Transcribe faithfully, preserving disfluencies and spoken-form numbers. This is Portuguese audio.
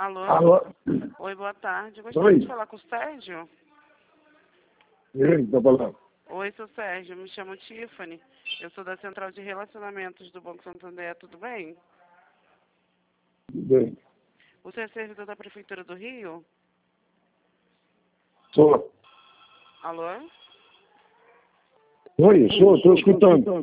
Alô? Alô? Oi, boa tarde. Eu gostaria Oi. de falar com o Sérgio. Ele está falando. Oi, sou Sérgio. Me chamo Tiffany. Eu sou da Central de Relacionamentos do Banco Santander. Tudo bem? Tudo bem. Você é servidor da Prefeitura do Rio? Sou. Alô? Oi, sou, estou escutando.